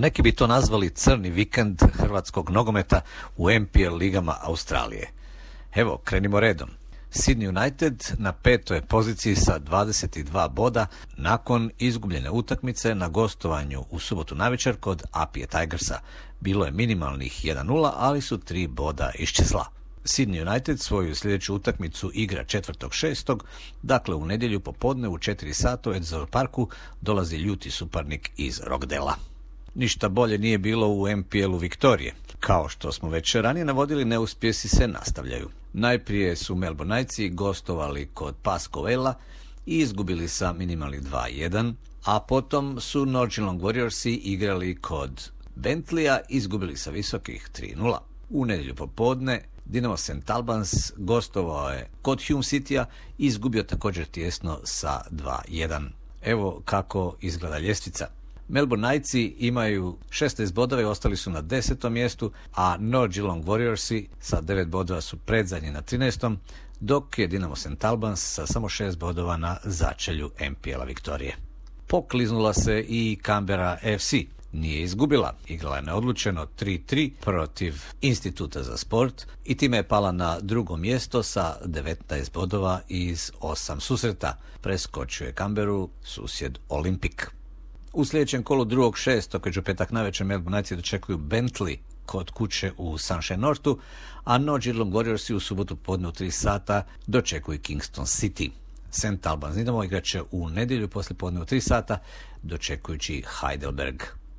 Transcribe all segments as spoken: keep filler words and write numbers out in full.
Neki bi to nazvali crni vikend hrvatskog nogometa u N P L ligama Australije. Evo, krenimo redom. Sydney United na petoj poziciji sa dvadeset dva boda nakon izgubljene utakmice na gostovanju u subotu navečer kod Apije Tigersa. Bilo je minimalnih jedan nula, ali su tri boda iščezla. Sydney United svoju sljedeću utakmicu igra četvrtog šestog, dakle u nedjelju popodne u četiri sata u Edzor Parku dolazi ljuti suparnik iz Rockdela. Ništa bolje nije bilo u N P L-u Viktorije. Kao što smo već ranije navodili, neuspjesi se nastavljaju. Najprije su Melbourne Knightsi gostovali kod Pasco Vale-a i izgubili sa minimalnih dva jedan, a potom su North Geelong Warriorsi igrali kod Bentleya i izgubili sa visokih tri nula. U nedjelju popodne Dinamo Saint Albans gostovao je kod Hume Citya i izgubio također tijesno sa dva jedan. Evo kako izgleda ljestvica. Melbourne Knightsi imaju šesnaest bodova i ostali su na desetom mjestu, a North Geelong Warriorsi sa devet bodova su predzadnji na trinaestom, dok je Dinamo Saint Albans sa samo šest bodova na začelju N P L-a Viktorije. Pokliznula se i Canberra F C. Nije izgubila, igrala je neodlučeno tri tri protiv Instituta za sport i time je pala na drugo mjesto sa devetnaest bodova iz osam susreta. Preskočio je Canberru susjed Olympic. U sljedećem kolu drugog šestog, koji u petak navečer Melbourne Knightsi dočekuju Bentley kod kuće u Sunshine Northu, a North Geelong Warriorsi u subotu podne u tri sata dočekuju Kingston City. Saint Albans Dinamo igrat će u nedjelju poslije podne u tri sata dočekujući Heidelberg.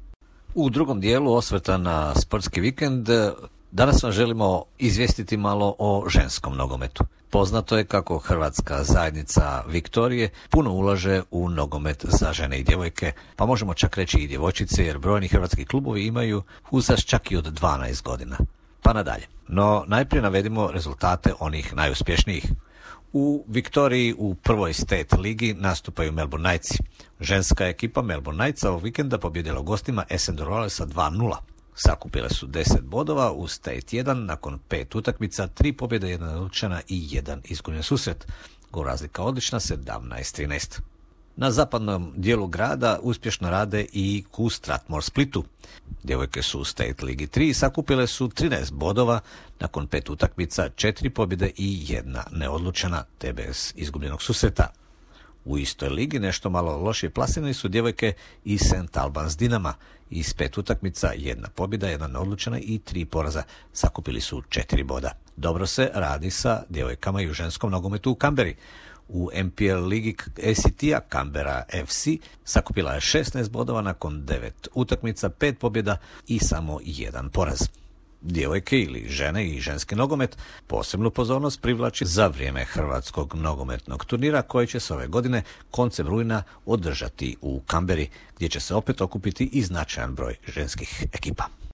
U drugom dijelu osvrta na sportski vikend danas vam želimo izvijestiti malo o ženskom nogometu. Poznato je kako Hrvatska zajednica Viktorije puno ulaže u nogomet za žene i djevojke, pa možemo čak reći i djevojčice, jer brojni hrvatski klubovi imaju uzrast čak i od dvanaest godina. Pa nadalje. No najprije navedimo rezultate onih najuspješnijih. U Viktoriji u prvoj State ligi nastupaju Melbourne Knightsi. Ženska ekipa Melbourne Knightsa ovog vikenda pobjedila u gostima Essendon Royals sa dva nula. Sakupile su deset bodova u State jedan nakon pet utakmica, tri pobjede, jedna odlučena i jedan izgubljen susret. Gol razlika odlična, sedamnaest trinaest. Na zapadnom dijelu grada uspješno rade i u Strathmore Splitu. Djevojke su u State Ligi tri sakupile su trinaest bodova nakon pet utakmica, četiri pobjede i jedna neodlučena, te bez izgubljenog susreta. U istoj ligi nešto malo lošije plasirani su djevojke iz Saint Albans Dinama. Iz pet utakmica, jedna pobjeda, jedna neodlučena i tri poraza. Sakupili su četiri boda. Dobro se radi sa djevojkama i u ženskom nogometu u Canberri. U N P L ligi A C T-a Canberra F C sakupila je šesnaest bodova nakon devet utakmica, pet pobjeda i samo jedan poraz. Djevojke ili žene i ženski nogomet posebnu pozornost privlači za vrijeme hrvatskog nogometnog turnira koji će se ove godine koncem rujna održati u Canberri, gdje će se opet okupiti i značajan broj ženskih ekipa.